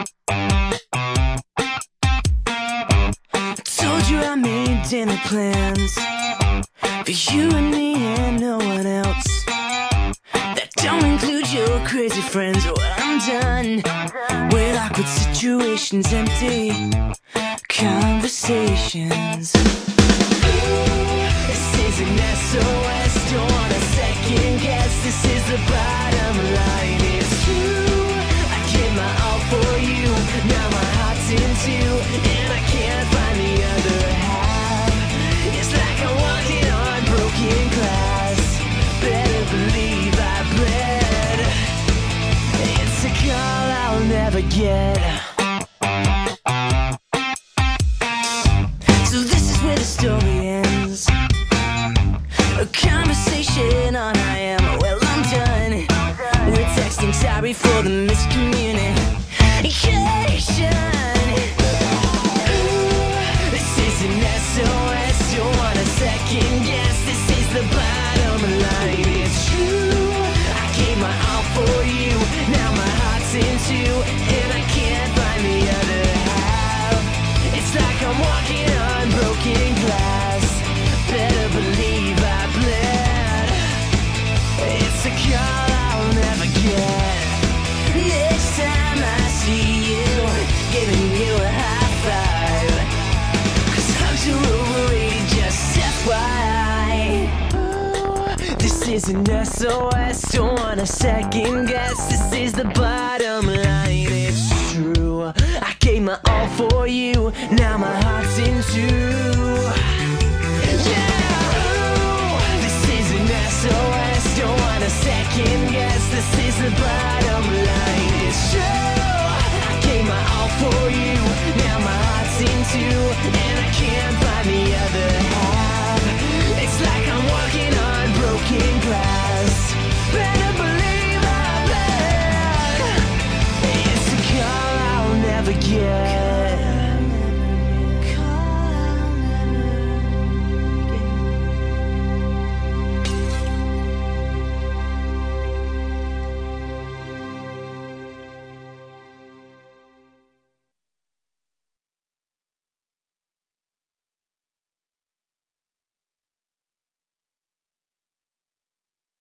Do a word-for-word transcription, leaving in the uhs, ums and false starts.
Told you I made dinner plans for you and me and no one else. That don't include your crazy friends. Well, I'm done with awkward situations, empty conversations. This is an S O S, don't want a second guess. This is the bottom line, it's true. I gave my all for you, now my heart's in two, and I can't find the other half. It's like I'm walking on broken glass. Better believe I bled. It's a call I'll never get. So this is where the story ends. A conversation on I am. Well, I'm done. We're texting, sorry for the miscommunication. This is an S O S, don't want a second guess. This is the bottom line, it's true. I gave my all for you, now my heart's in two, and I can't find the other half. It's like I'm walking on broken glass. Better believe I bled. It's a call I'll never get. Next time I see you, giving you a high five, 'cause hugs are overrated, just F Y I. Ooh, this is an S O S, don't want a second guess. This is the bottom line, it's true. I gave my all for you, now my heart's in two. Yeah, ooh, this is an S O S, don't want a second guess. This is the bottom line.